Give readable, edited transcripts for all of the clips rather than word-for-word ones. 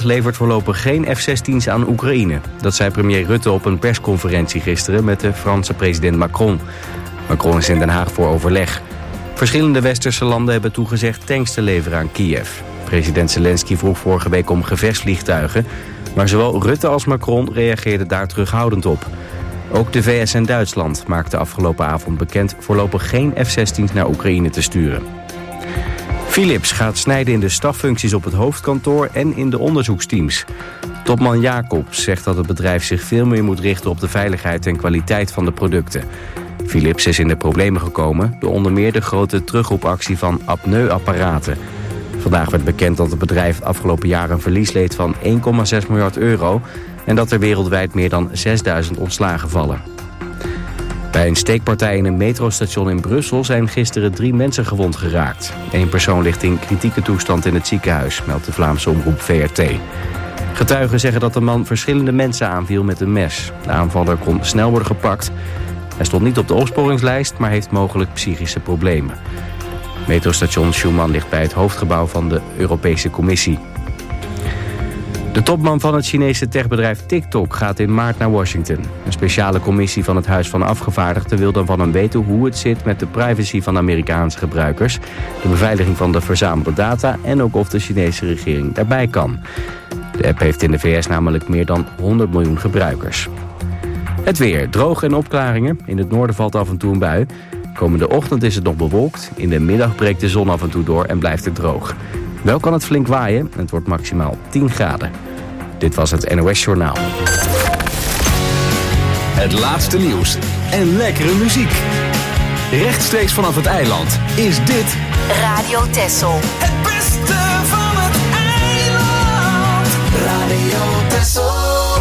Nederland levert voorlopig geen F-16's aan Oekraïne. Dat zei premier Rutte op een persconferentie gisteren met de Franse president Macron. Macron is in Den Haag voor overleg. Verschillende westerse landen hebben toegezegd tanks te leveren aan Kiev. President Zelensky vroeg vorige week om gevechtsvliegtuigen, maar zowel Rutte als Macron reageerden daar terughoudend op. Ook de VS en Duitsland maakten afgelopen avond bekend voorlopig geen F-16's naar Oekraïne te sturen. Philips gaat snijden in de staffuncties op het hoofdkantoor en in de onderzoeksteams. Topman Jacobs zegt dat het bedrijf zich veel meer moet richten op de veiligheid en kwaliteit van de producten. Philips is in de problemen gekomen door onder meer de grote terugroepactie van apneuapparaten. Vandaag werd bekend dat het bedrijf het afgelopen jaar een verlies leed van 1,6 miljard euro... en dat er wereldwijd meer dan 6000 ontslagen vallen. Bij een steekpartij in een metrostation in Brussel zijn gisteren 3 mensen gewond geraakt. 1 persoon ligt in kritieke toestand in het ziekenhuis, meldt de Vlaamse omroep VRT. Getuigen zeggen dat de man verschillende mensen aanviel met een mes. De aanvaller kon snel worden gepakt. Hij stond niet op de opsporingslijst, maar heeft mogelijk psychische problemen. Metrostation Schuman ligt bij het hoofdgebouw van de Europese Commissie. De topman van het Chinese techbedrijf TikTok gaat in maart naar Washington. Een speciale commissie van het Huis van Afgevaardigden wil dan van hem weten hoe het zit met de privacy van Amerikaanse gebruikers, de beveiliging van de verzamelde data en ook of de Chinese regering daarbij kan. De app heeft in de VS namelijk meer dan 100 miljoen gebruikers. Het weer, droog en opklaringen. In het noorden valt af en toe een bui. Komende ochtend is het nog bewolkt. In de middag breekt de zon af en toe door en blijft het droog. Wel kan het flink waaien. Het wordt maximaal 10 graden. Dit was het NOS Journaal. Het laatste nieuws en lekkere muziek. Rechtstreeks vanaf het eiland is dit Radio Texel. Het beste van het eiland. Radio Texel.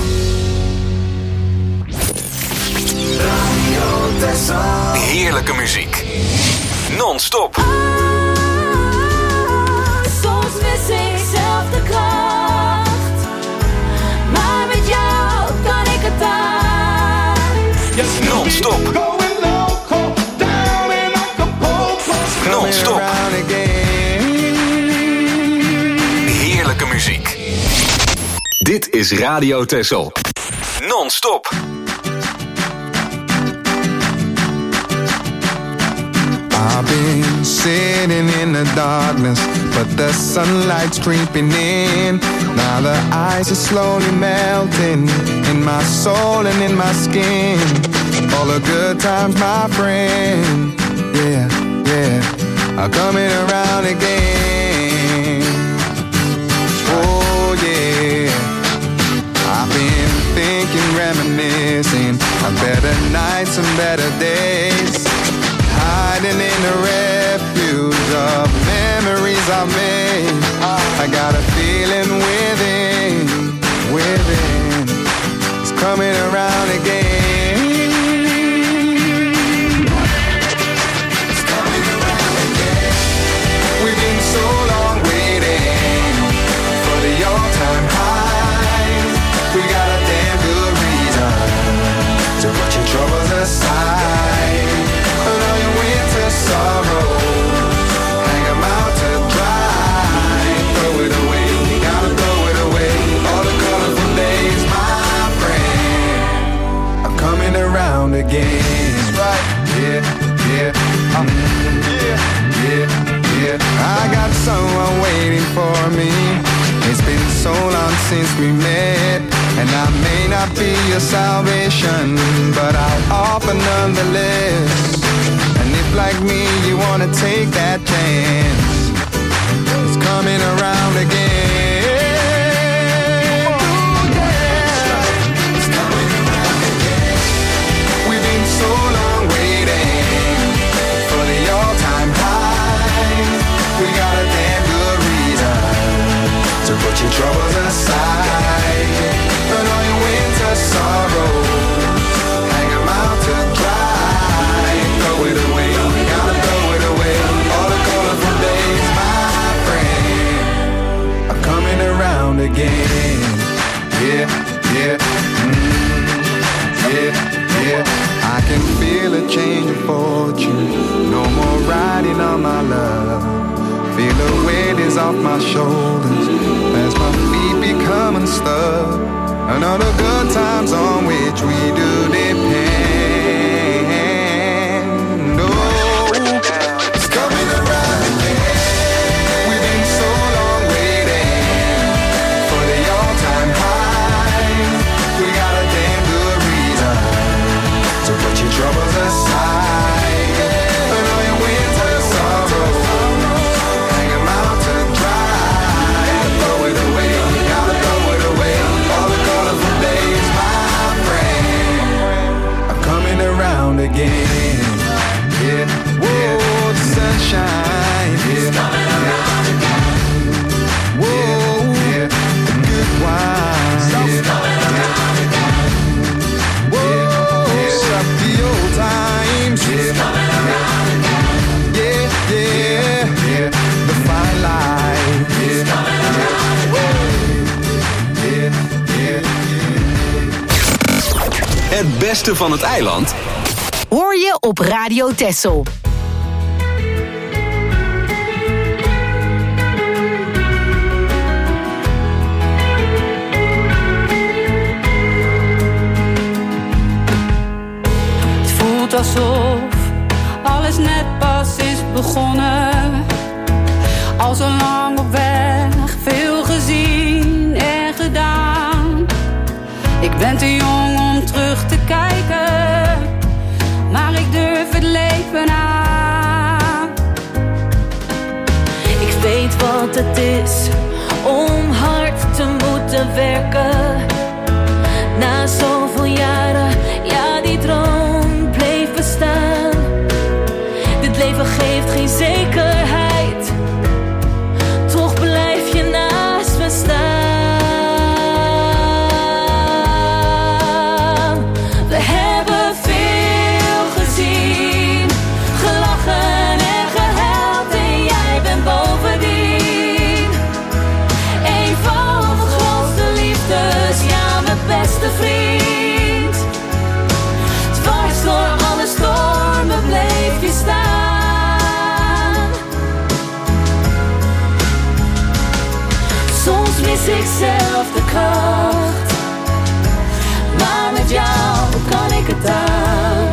Radio Texel. heerlijke muziek. Non-stop. Soms mis ik zelf de kracht, maar met jou kan ik het aan. Non-stop. Non-stop. Heerlijke muziek. Dit is Radio Texel. Non-stop. I've been sitting in the darkness, but the sunlight's creeping in. Now the ice is slowly melting in my soul and in my skin. All the good times, my friend, yeah, yeah, are coming around again. Oh yeah, I've been thinking, reminiscing of better nights and better days, hiding in the refuge of memories I've made. I got a feeling within, it's coming around again. It's coming around again. We've been so long waiting for the all-time high. We got a damn good reason to put your troubles aside. Sorrows, hang 'em out to dry. Throw it away, gotta throw it away. All the colorful days, my friend, are coming around again. Right, yeah, yeah, yeah, yeah, yeah. I got someone waiting for me. It's been so long since we met, and I may not be your salvation, but I'll offer nonetheless. Like me, you wanna take that chance. It's coming around again. Ooh, yeah. It's coming around again. We've been so long waiting for the all-time high. We got a damn good reason to put your troubles aside. And all your winter sorrows, hang 'em out to dry. Throw it away. Again, yeah, yeah, yeah, yeah. I can feel a change of fortune. No more riding on my love. Feel the weight is off my shoulders as my feet become stuck, and all the good times on which we do depend. Oh, it's coming around again. We've been so long waiting for the all-time high. We got a damn good reason to put your troubles aside, and all your winter sorrows, hang 'em out to dry. Throw it away, gotta throw it away. All the colorful days, my friend, are coming around again. Yeah, yeah, the sunshine, yeah, coming around again. Whoa, yeah, the good wine, yeah, coming around again. Whoa, stop the old times, yeah, coming around again. Yeah, yeah, yeah, the fine line, yeah, coming around again. Yeah, yeah, yeah. Het beste van het eiland Hoor je op Radio Texel. Het voelt alsof alles net pas is begonnen. Al zo lang op weg, veel gezien en gedaan. Ik ben te jong om terug te kijken, maar ik durf het leven aan. Ik weet wat het is om hard te moeten werken. Na zoveel jaren, ja, die droom bleef bestaan. Dit leven geeft geen zekerheid, toch blijf je naast me staan. We hebben veel gezien, gelachen en gehuild en jij bent bovendien een van de grootste liefdes, ja, mijn beste vriend. Dwars door alle stormen bleef je staan. Soms mis ik zelf de kracht, maar met jou kan ik het aan.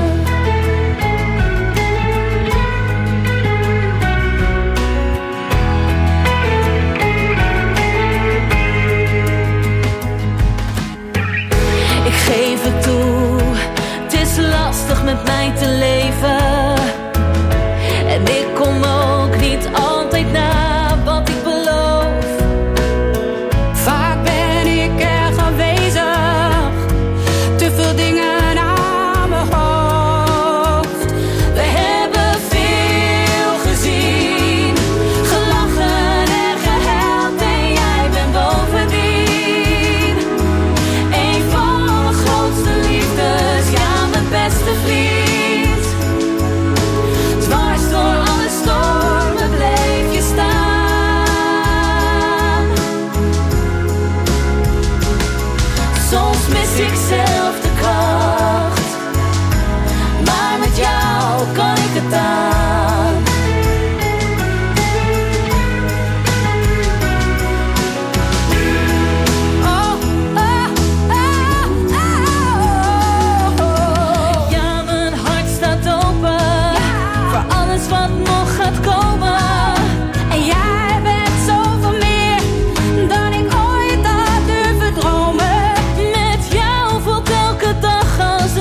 Ik geef het toe, het is lastig met mij te leven. En ik kom ook niet altijd na wat ik beloof. Vaak ben ik er aanwezig, te veel dingen aan mijn hoofd. We hebben veel gezien, gelachen en gehuild en jij bent bovendien een van de grootste liefdes, ja, mijn beste vriend. Dwars door alle stormen bleef je staan. Soms mis ik zelf de kracht, maar met jou kan ik het aan. Oh, oh, oh, oh, oh. Ja, mijn hart staat open voor alles wat nog gaat komen. En jij bent zoveel meer dan ik ooit had durven dromen. Met jou voelt elke dag als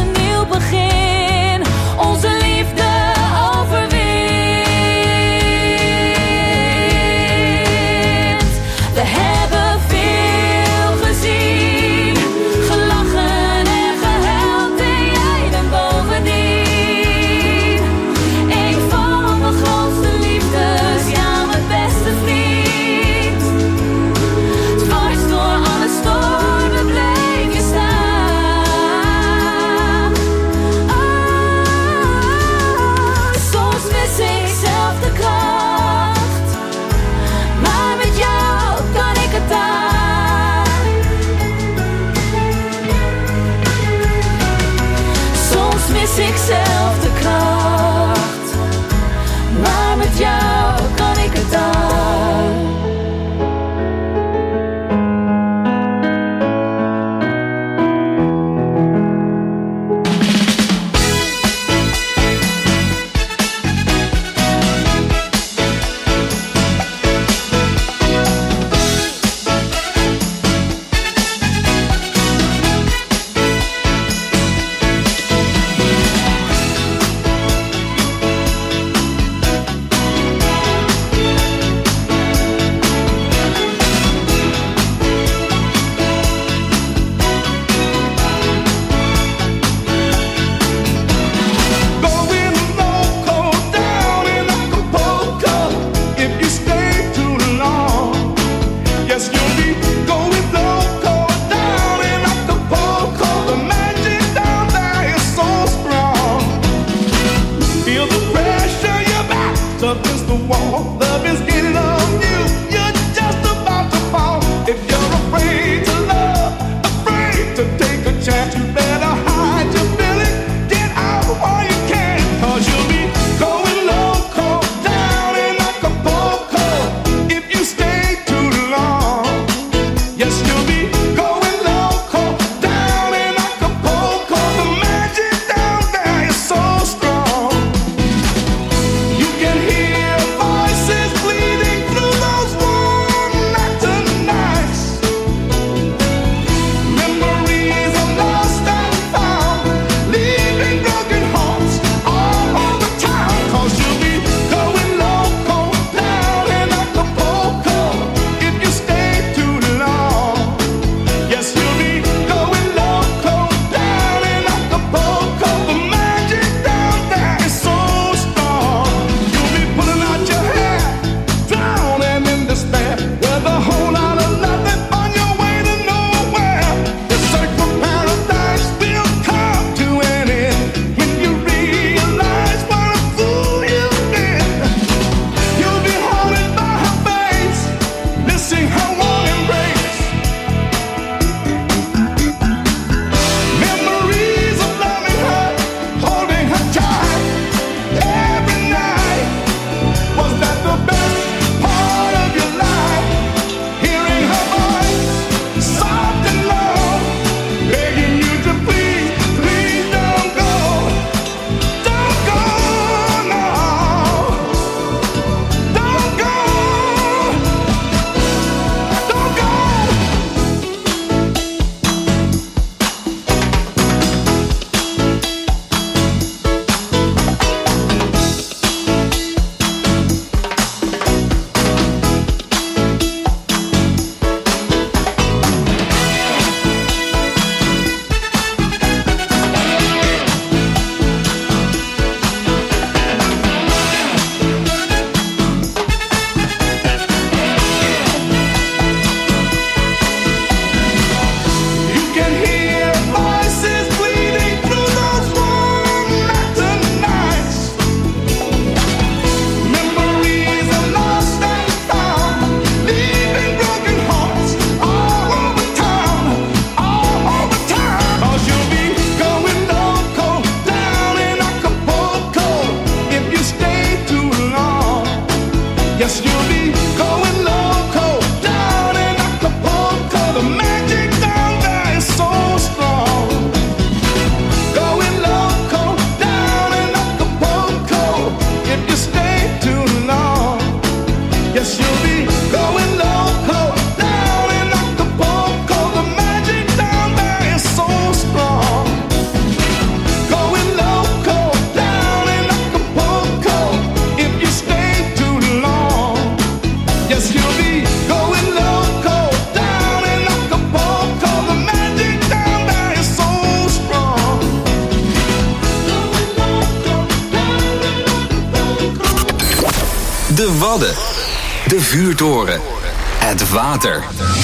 De Wadden. De Vuurtoren. Het water.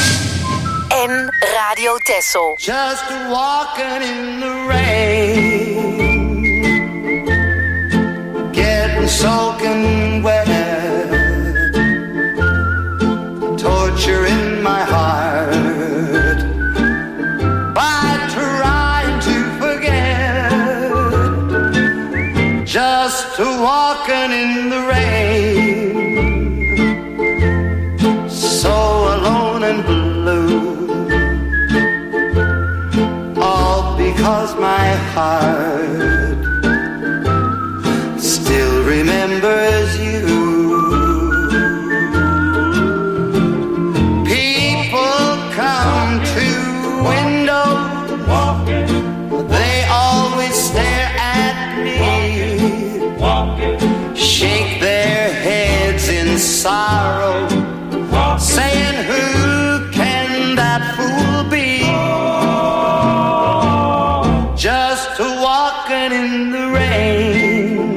En Radio Texel. Just walking in the rain, getting soaking wet, torture in my heart by trying to forget. Just walking in the rain, so alone and blue, all because my heart still remembers you. People come to window, they always stare at me, shake their heads in sorrow, saying who can that fool be? Just walking in the rain,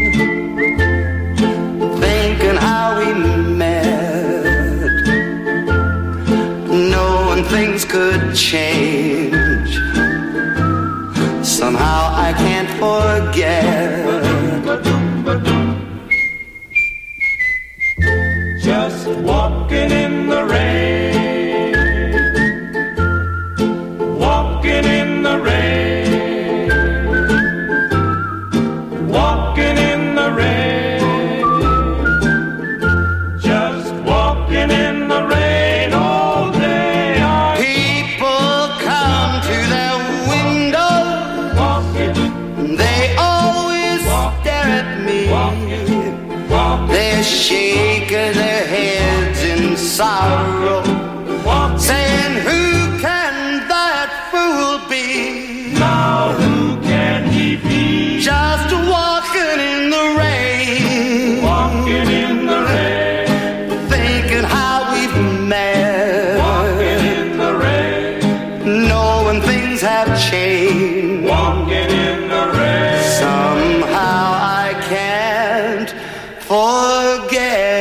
thinking how we met, knowing things could change. Somehow I can't forget. Just walking in the rain, walking in the rain, walking in the rain, just walking in the rain all day, shaking their heads in sorrow, saying, who can that fool be? Now who can he be? Just walking in the rain, Walking in the rain, thinking how we've met, walking in the rain, knowing things have changed. walking in the rain. Somehow I can't forget.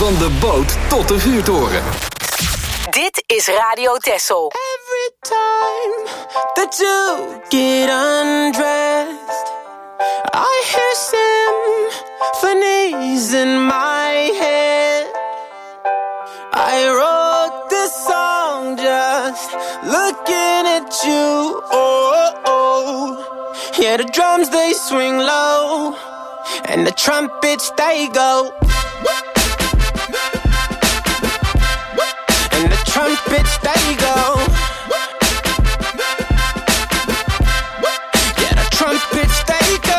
Van de boot tot de vuurtoren. Dit is Radio Texel. Every time that you get undressed, I hear symphonies in my head. I wrote this song just looking at you. Oh, oh. Yeah, the drums they swing low, and the trumpets they go. And the trumpets they go. Yeah, the trumpets they go.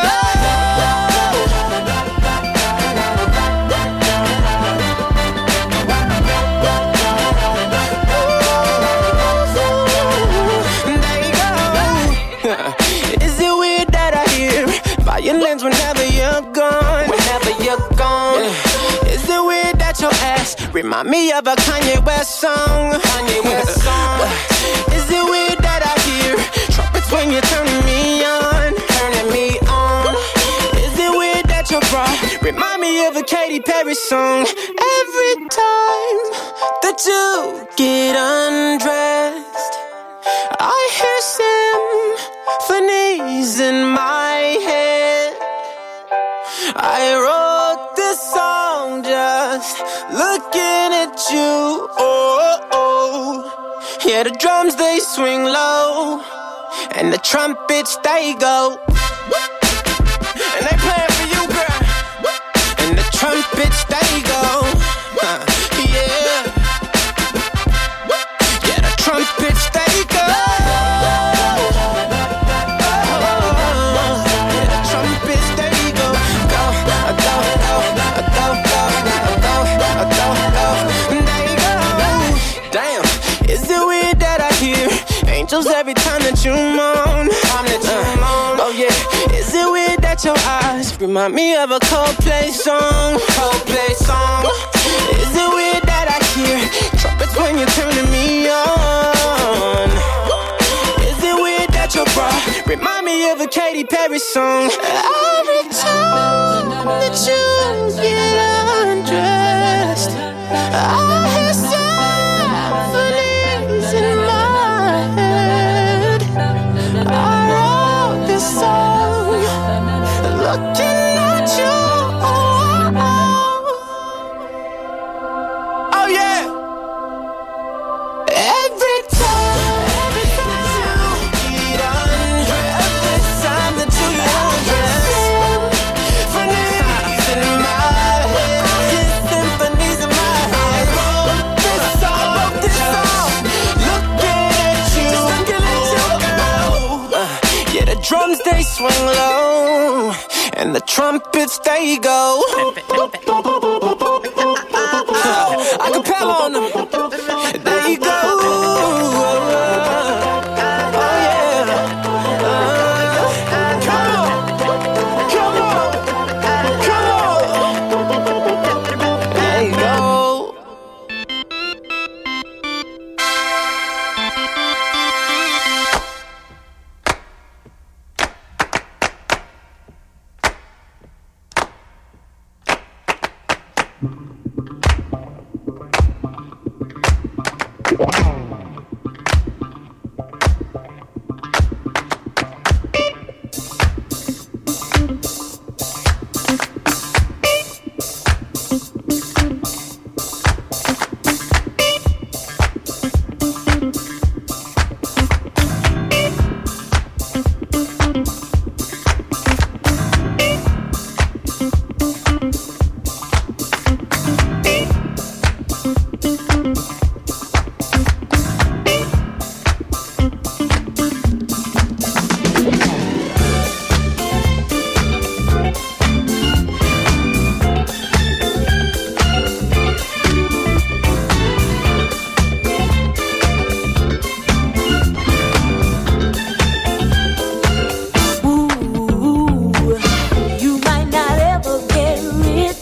Is it weird that I hear violins whenever you're gone? Whenever you're gone. Yeah. Is it weird that your ass remind me of a Kanye West song? Kanye West song. Is it weird that I hear trumpets when you're turning me on? Turning me on. Is it weird that your bra remind me of a Katy Perry song? Every time that you get undressed, I hear symphonies in my head. I wrote this song just looking at you. Oh, oh. Yeah, the drums they swing low, and the trumpets they go. And they playing for you, girl. And the trumpets they go. Yeah. Yeah, the trumpets they go. Angels every time that you moan. Oh yeah. Is it weird that your eyes remind me of a Coldplay song? Coldplay song. Is it weird that I hear trumpets when you're turning me on? Is it weird that your bra remind me of a Katy Perry song? Every time that you get undressed, I hear symphonies in my song, looking at you. Oh yeah. Every time you get undressed, every time that you get undressed, symphonies in my head, symphonies in my head. This song, looking at you, yeah, the drums they swing low, and the trumpets they go. Acapella on them. There you go. Oh yeah. Come on, come on, come on. There you go. Ooh, you might not ever get rich.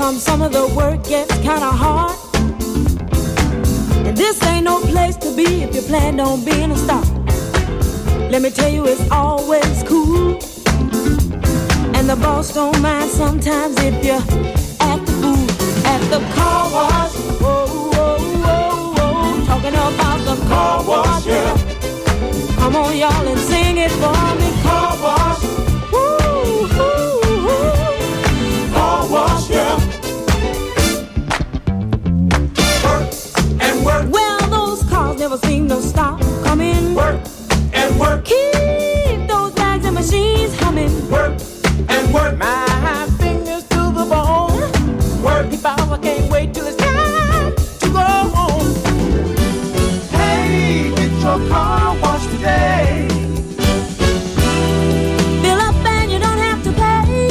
some of the work gets kinda hard. And this ain't no place to be if you plan on being a star. Let me tell you, it's always cool. And the boss don't mind sometimes if you act the fool. At the car wash, whoa, whoa, whoa, whoa. Talking about the car wash, yeah. Come on, y'all, and sing it for me. Car wash, woo, woo, woo. Car wash, yeah. Work and work. Well, those cars never seem to stop coming. Work and work. Keep those bags and machines humming. Work and work. My fingers to the bone. Work. I can't wait till it's time to go home. Hey, get your car washed today. Fill up and you don't have to pay.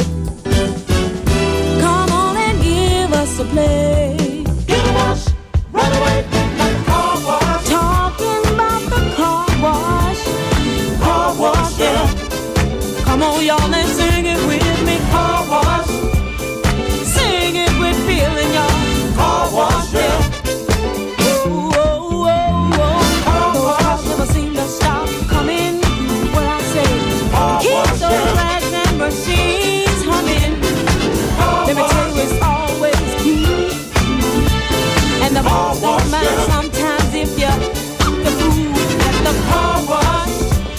Come on and give us a play. Get a wash, right away, like a car wash. Talking about the car wash. Car wash, yeah. Come on, y'all, and sing it with me. Car wash. Sing it with feeling, y'all. Car wash, yeah. Whoa, whoa, whoa, whoa. Those cars never seem to stop coming. What I say, keep those rags and machines humming. Let me tell you, it's always cool. And the boss don't mind sometimes if you act the fool at the car wash.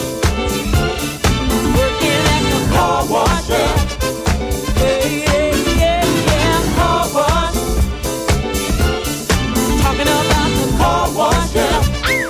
Working at the car wash, yeah. Yeah, yeah, yeah, yeah. Car wash. Talking about the car wash, yeah.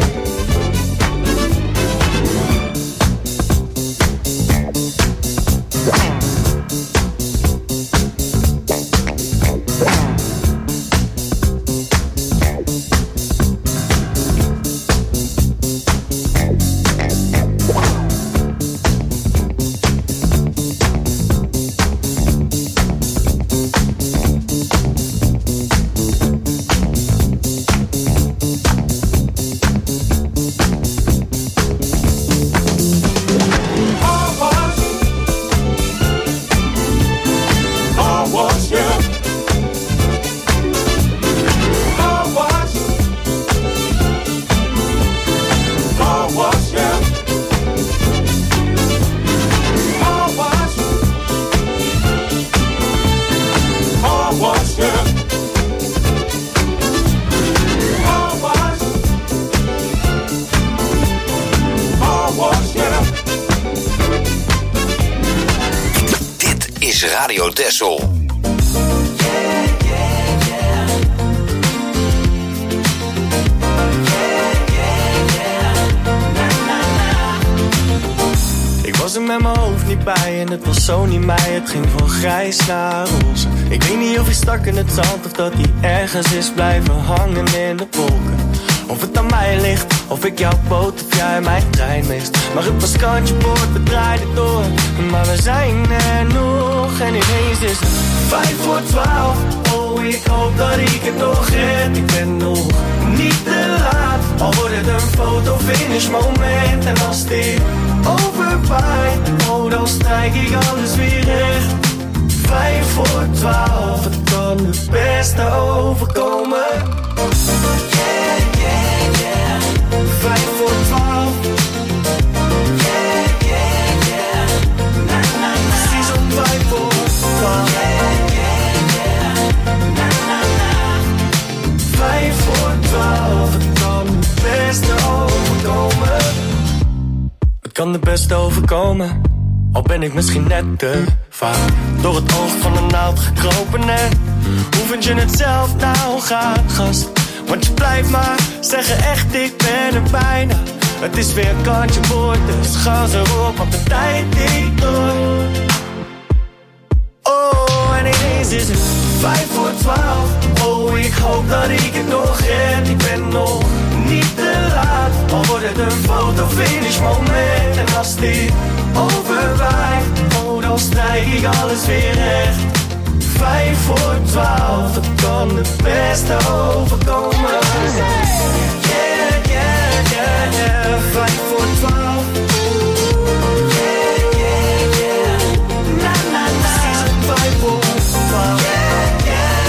Radio Texel. Ik was er met mijn hoofd niet bij en het was zo niet mij. Het ging van grijs naar roze. Ik weet niet of hij stak in het zand of dat hij ergens is blijven hangen in de wolken. Of het aan mij ligt, of ik jouw boot of jij mijn trein mist. Maar het was kantje boord, we draaiden door. Maar we zijn er nog en ineens is het 11:55. Oh, ik hoop dat ik het nog red. Ik ben nog niet te laat. Al wordt het een fotofinish moment. En als dit overwaait, oh, dan strijk ik alles weer recht. 11:55, het kan het beste overkomen. Yeah, yeah, yeah. 11:55. Yeah, yeah, yeah. Na, na, na. Precies om 11:55. Yeah, yeah, yeah. Na, na, na. 11:55, het kan het beste overkomen. Het kan het beste overkomen. Al ben ik misschien net te vaak door het oog van de naald gekropen. En hoe vind je het zelf nou, gast? Want je blijft maar zeggen echt, ik ben er bijna. Het is weer een kantje boord, dus gas erop, want de tijd tikt door. Oh, en ineens is het 11:55. Oh, ik hoop dat ik het nog red. Ik ben nog niet te laat. Al wordt het een fotofinish moment. En als dit overwaait, oh, dan strijk ik alles weer recht. 11:55, het kan het beste overkomen. Yeah, yeah, yeah, yeah. 11:55. Yeah, yeah, yeah. Na, na, na. Precies 11:55. Yeah, yeah.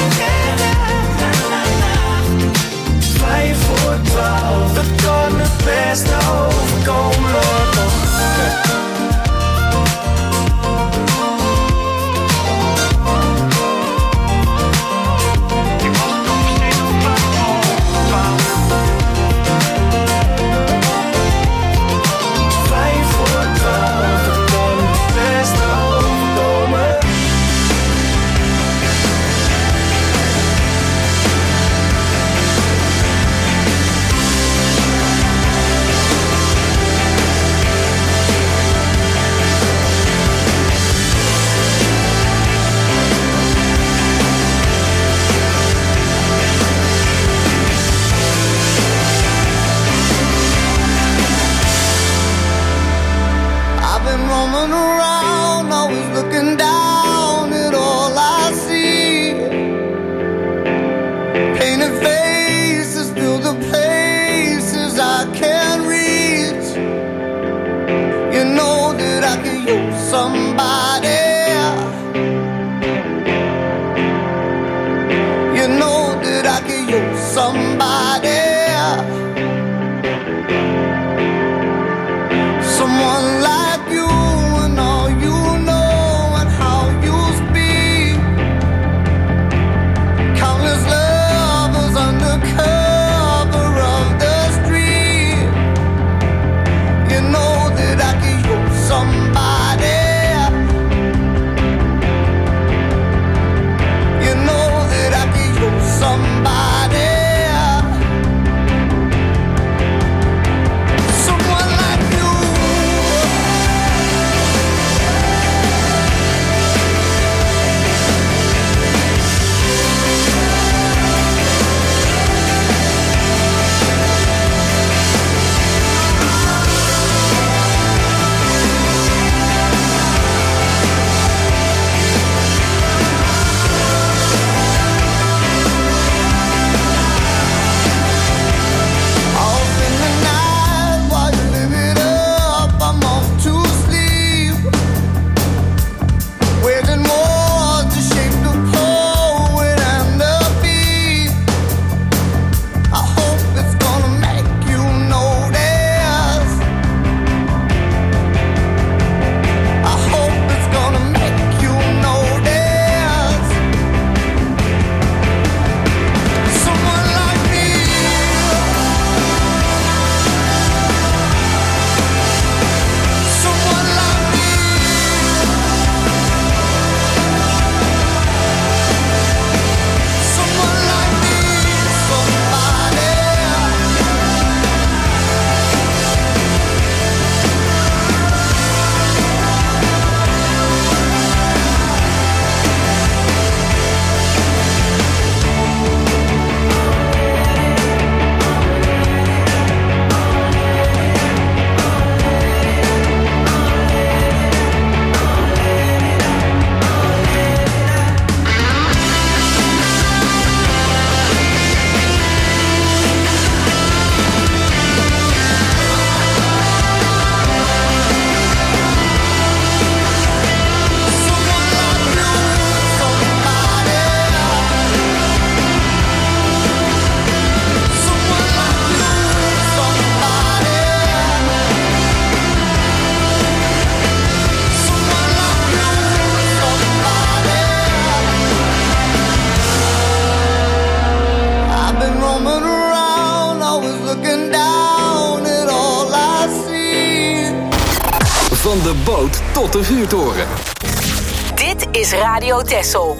Van de boot tot de vuurtoren. Dit is Radio Texel.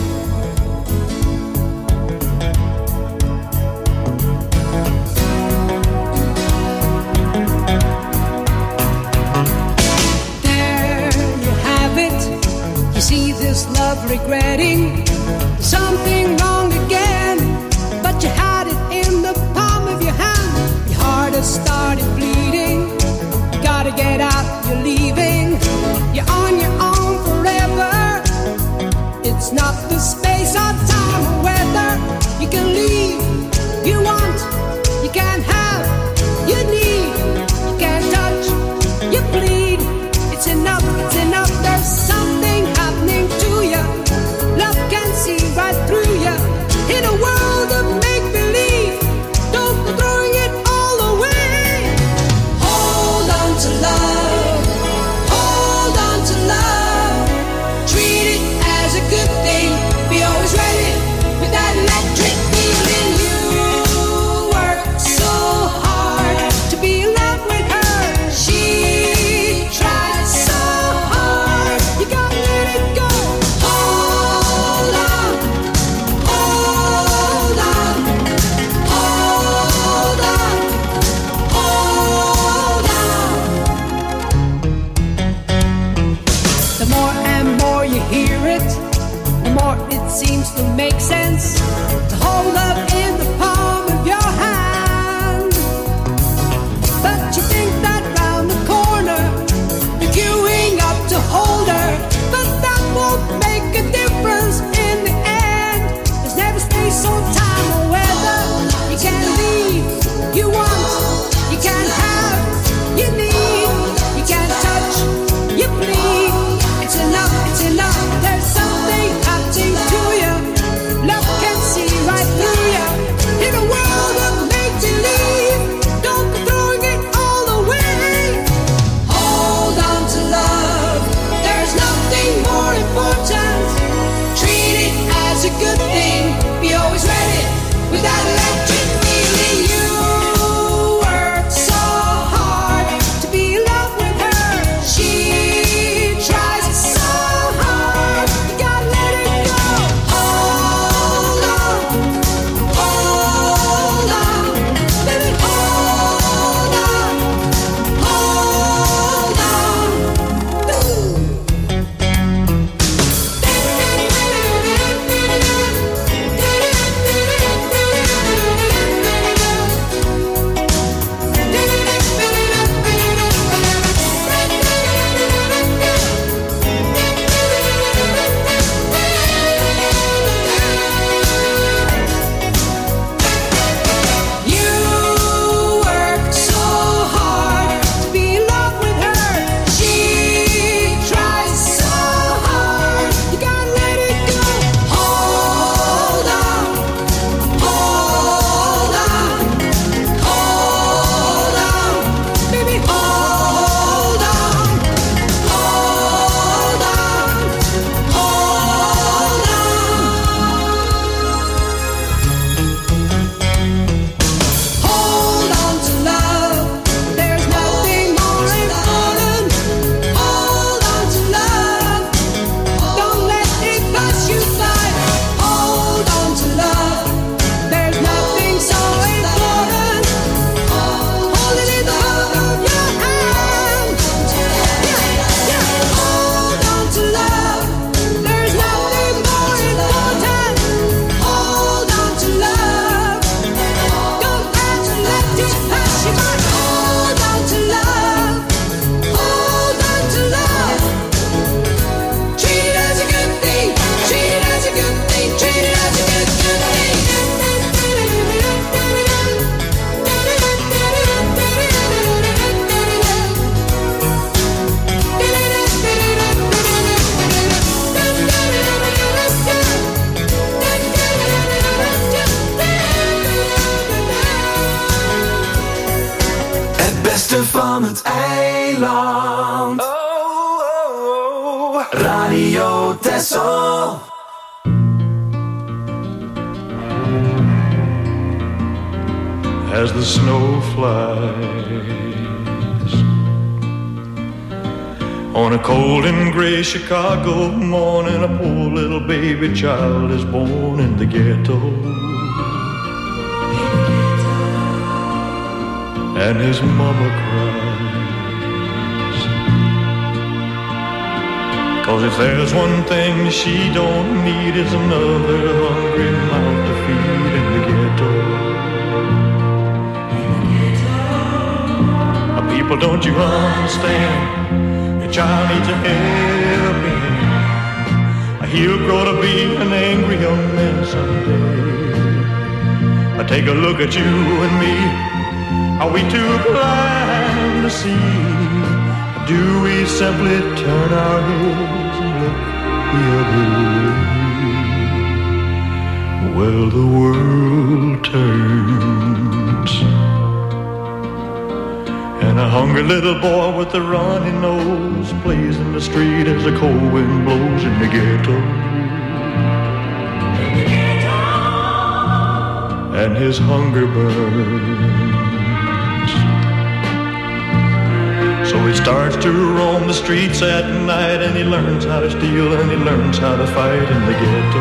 See this love regretting something wrong again, but you had it in the palm of your hand. Your heart has started bleeding. You gotta get out, you're leaving. You're on your own forever. It's not the space or time or weather. You can leave, you want, you can't have, you need, you can't touch, you bleed. It's enough, there's something happening to you. Love can see right through you. In a world of make-believe, don't go throwing it all away. Hold on to love, hold on to love. Treat it as a good thing. Be always ready with that electric feeling. You work so hard to be in love with her. She tried so hard. You gotta let it go. Hold on, hold on, hold on, hold on. The more and more you hear it, the more it seems to make sense to hold up in the palm of your hand. But you think that round the corner you're queuing up to hold her, but that won't make a difference in the end. There's never space or time or weather. You can't leave, you want, you can't have, you need, you can't touch, you bleed. It's enough, there's something happening to you. Love can see right through you. In a world of make-believe, don't go throwing it all away. Hold on to love, there's nothing more important. Treat it as a good thing. Be always ready with that electric feeling. You worked so hard to be in love with her. She tries so hard. You gotta let it go. Hold on, hold on, baby, hold on, hold on. You worked so hard to be in love with her. She tries so hard. You gotta let it go. Hold on, hold on, hold on, baby, hold on, hold on, hold on. Hold on to love, there's nothing more important. Hold on to love, don't let it pass you by. Hold on to love, there's nothing so important. Hold it in the hollow of your hand. Hold on to love, there's nothing more important. Hold on to love, don't have to let it pass you by. Hold on to love, hold on to love. Treat it as a good thing, treat it as a good thing, treat it as a good thing. Het beste van het eiland. Radio Texel. As the snow flies On a cold and gray Chicago morning, a poor little baby child is born in the ghetto. And his mama cries, 'cause if there's one thing she don't need, is another hungry mouth to feed in the ghetto. People, don't you understand? Your child needs a helping hand. He'll grow to be an angry young man someday. Take a look at you and me. Are we too blind to see? Do we simply turn our heads and look the other way? Well, the world turns, and a hungry little boy with a runny nose plays in the street as the cold wind blows in the ghetto. And his hunger burns. So he starts to roam the streets at night, and he learns how to steal and he learns how to fight in the ghetto.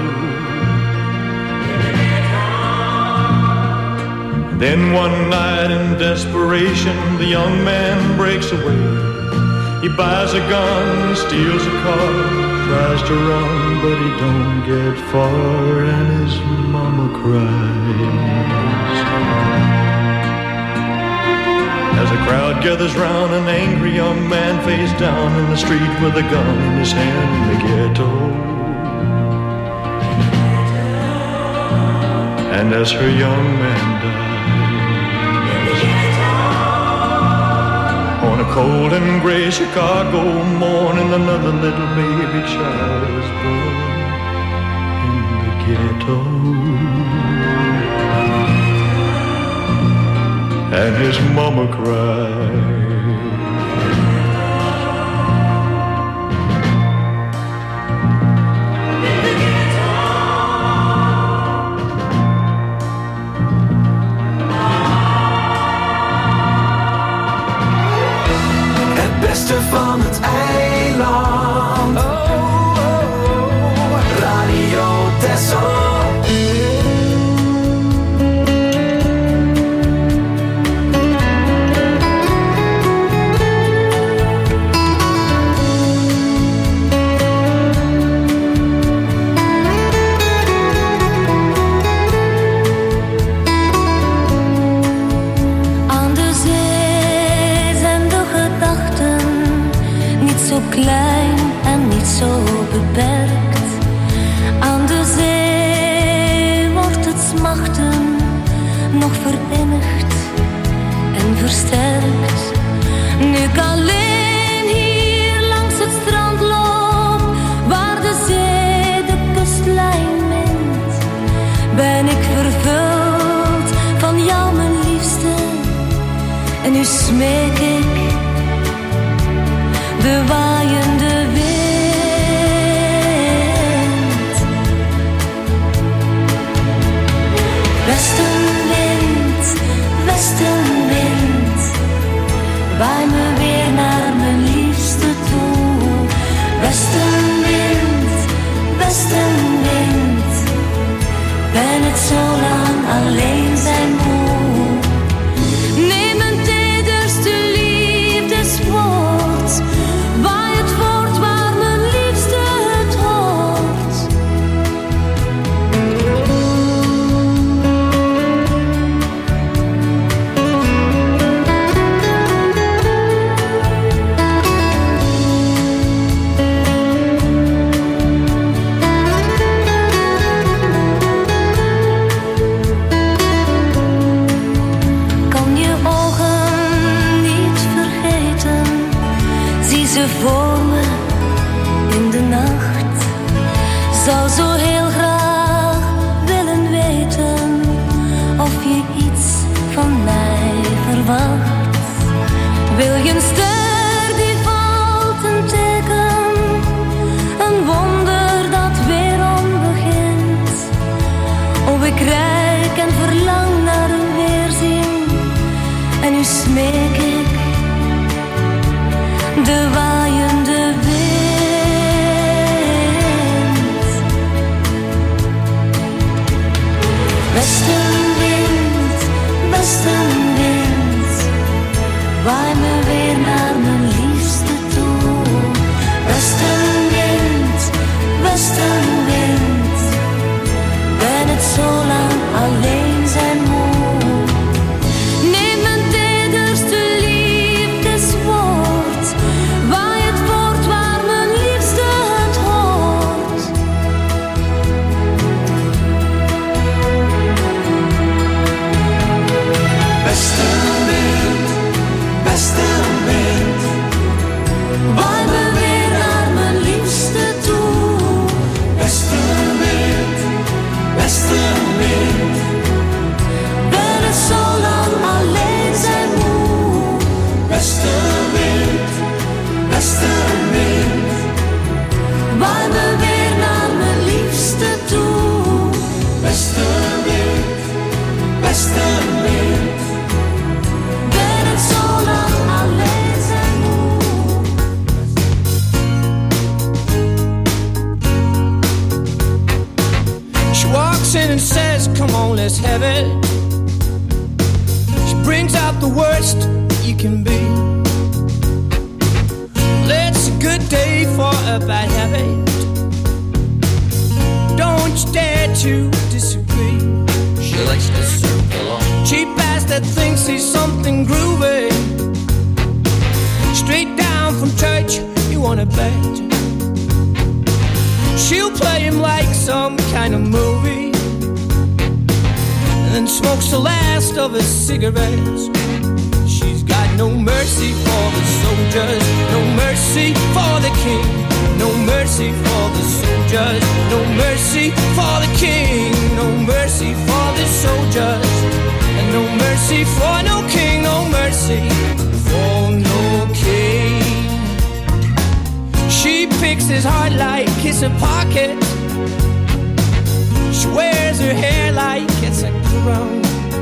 Then one night in desperation, the young man breaks away. He buys a gun, steals a car, tries to run, but he don't get far, and his mama cries. As a crowd gathers round, an angry young man face down in the street with a gun in his hand in the ghetto. And as her young man dies, on a cold and gray Chicago morning, another little baby child is born in the ghetto. And his mama cried. Van het eiland. Radio Texel. Klein en niet zo beperkt. Aan de zee wordt het smachten nog verinnigd en versterkt. Nu ik alleen hier langs het strand loop, waar de zee de kustlijn mint, ben ik vervuld van jou, mijn liefste. En nu smeek ik de waaiende wind. Westenwind, westenwind, waai me weer naar mijn liefste toe. Westenwind, westenwind, ben het zo lang alleen zijn moe. Neem een tederste liefdeswoord, waai het voort waar mijn liefste het hoort. Kan je ogen niet vergeten, zie ze voor me in de nacht. Zou zo heel graag willen weten of je iets van mij verwacht. Wil je een ster die valt, een teken, een wonder dat weerom begint. Oh, ik reik en verlang naar een weerzien, en nu smeek ik de waaiende walks in and says, come on, let's have it. She brings out the worst that you can be. Well, it's a good day for a bad habit. Don't you dare to disagree. She likes to circle on. Cheap ass that thinks he's something groovy. Straight down from church, you wanna bet. She'll play him like some kind of movie, and then smokes the last of his cigarettes. She's got no mercy for the soldiers, no mercy for the king, no mercy for the soldiers, no mercy for the king, no mercy for the soldiers, and no mercy for no king, no mercy for no king. She picks his heart like it's a pocket. She wears her hair like it's a crown.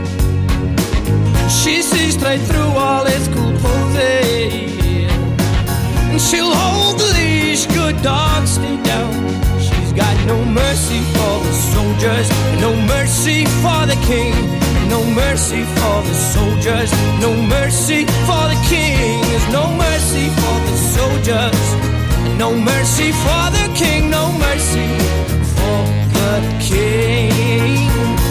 She sees straight through all its cool poses, and she'll hold the leash, good dog, stay down. She's got no mercy for the soldiers, no mercy for the king, no mercy for the soldiers, no mercy for the king. There's no mercy for the soldiers, no mercy for the king, no mercy for the king.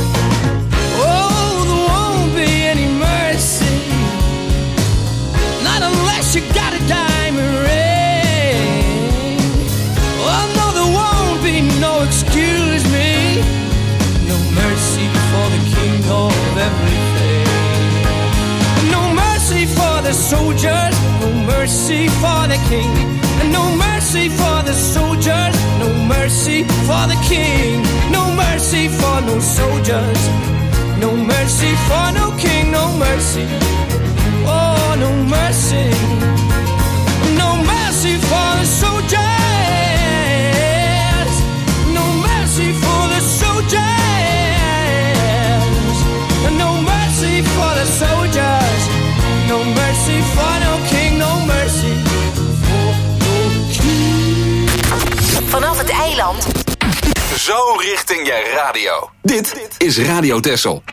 Oh, there won't be any mercy, not unless you got a diamond ring. Oh no, there won't be no excuse me, no mercy for the king of everything. No mercy for the soldiers, no mercy for the king, and no mercy for the soldiers, no mercy for the king, no mercy for no soldiers, no mercy for no king, no mercy, oh no mercy, no mercy for the soldiers, no mercy for the soldiers, no mercy for the soldiers, no mercy for no king, no mercy. Vanaf het eiland. Zo richting je radio. Dit is Radio Texel.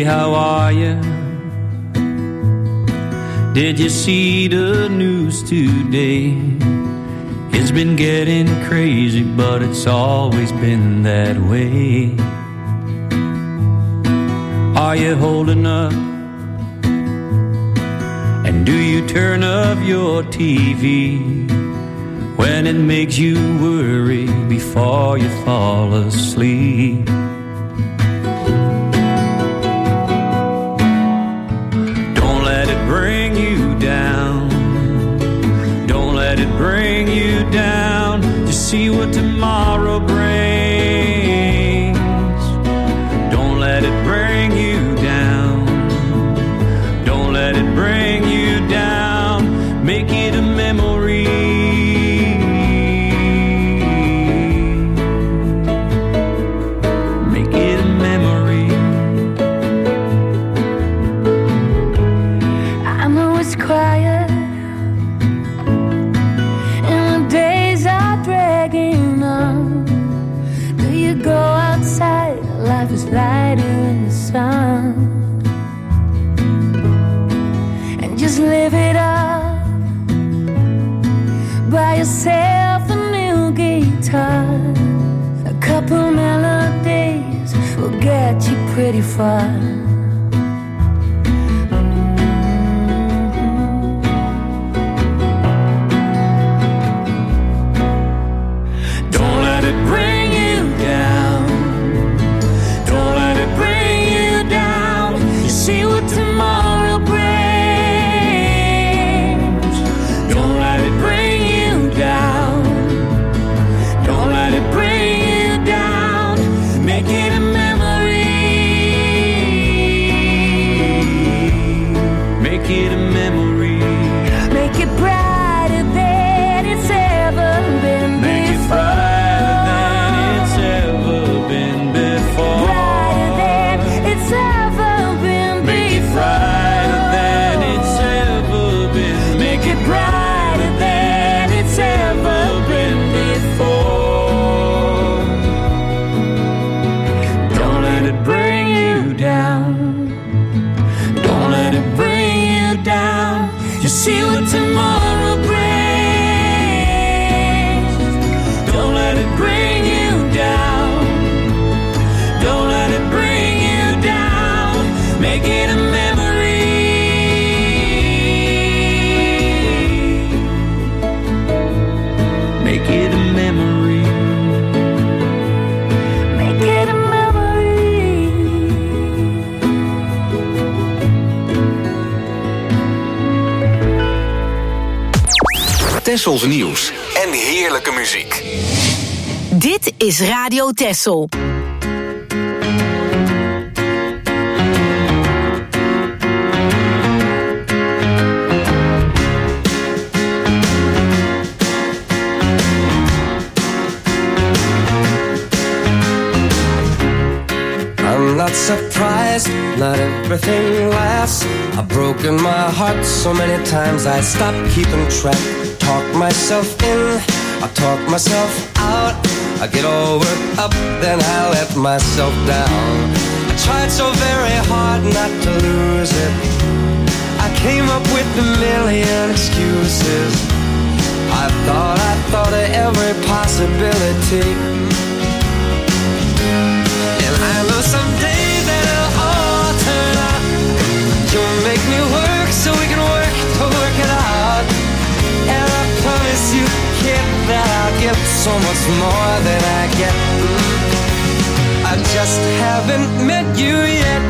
how are you? Did you see the news today? It's been getting crazy, but it's always been that way. Are you holding up? And do you turn off your TV when it makes you worry before you fall asleep? Don't let it bring you down. Don't let it bring you down. Just see what tomorrow brings. Don't let it bring you down. Don't let it bring you down. Make it a memory. Make it a memory. I know it's quiet and the days are dragging on. Do you go outside? Life is lighter in the sun. And just live it up. Buy yourself a new guitar. A couple melodies will get you pretty far. Don't let it bring you down. Don't let it bring you down. You see what tomorrow brings. Don't let it bring you down. Don't let it bring you down. Make it a memory. Make it a memory. Make it brighter than it's ever been Make it before. brighter than it's ever been before. Brighter than it's ever been Make it before. brighter than it's ever been. Make it brighter than it's ever been before. Don't let it bring you down. Don't let it bring you down. You see what tomorrow brings. Don't let it bring you down. Don't let it bring you down. Make it a memory. Make it a memory. Make it a memory. Tessels nieuws en heerlijke muziek. Dit is Radio Tessel. I'm not surprised, not everything lasts. I've broken my heart so many times I stopped keeping track. Talk myself in, I talk myself out. I get all worked up, then I let myself down. I tried so very hard not to lose it. I came up with a million excuses. I thought of every possibility. And I know someday that it'll all turn out. You'll make me work so we can work to work it out. And I promise you, kid, that I'll give so much more than I get. I just haven't met you yet.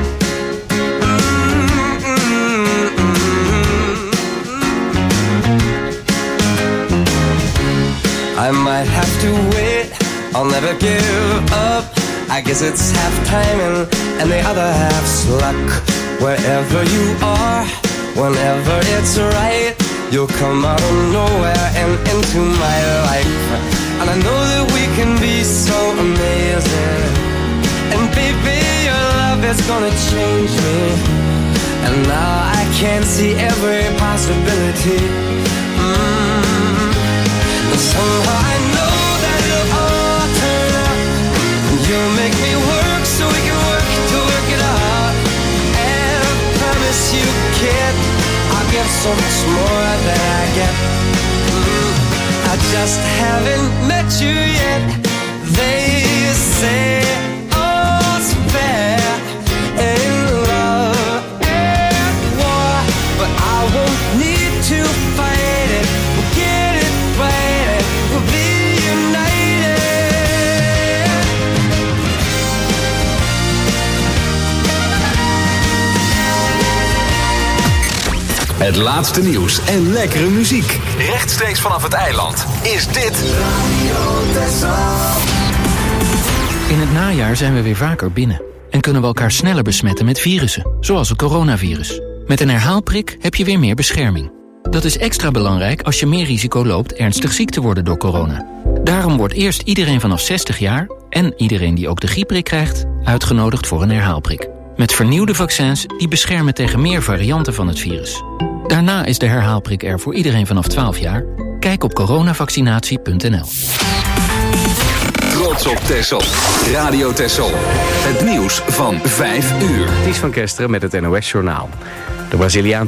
I might have to wait, I'll never give up. I guess it's half timing and the other half's luck. Wherever you are, whenever it's right, you'll come out of nowhere and into my life. And I know that we can be so amazing. And baby, your love is gonna change me. And now I can see every possibility. And somehow I know that it'll all turn out. You'll make me work so we can work to work it out. give so much more than I get. I just haven't met you yet. They say all's fair in love and war, but I won't need to fight it. We'll get it right, we'll be united. Het laatste nieuws en lekkere muziek. Rechtstreeks vanaf het eiland is dit Radio Texel. In het najaar zijn we weer vaker binnen en kunnen we elkaar sneller besmetten met virussen, zoals het coronavirus. Met een herhaalprik heb je weer meer bescherming. Dat is extra belangrijk als je meer risico loopt ernstig ziek te worden door corona. Daarom wordt eerst iedereen vanaf 60 jaar en iedereen die ook de griepprik krijgt uitgenodigd voor een herhaalprik. Met vernieuwde vaccins die beschermen tegen meer varianten van het virus. Daarna is de herhaalprik er voor iedereen vanaf 12 jaar. Kijk op coronavaccinatie.nl. Trots op Texel. Radio Texel. Het nieuws van 5 uur. Ties van Kesteren met het NOS-journaal. De Braziliaan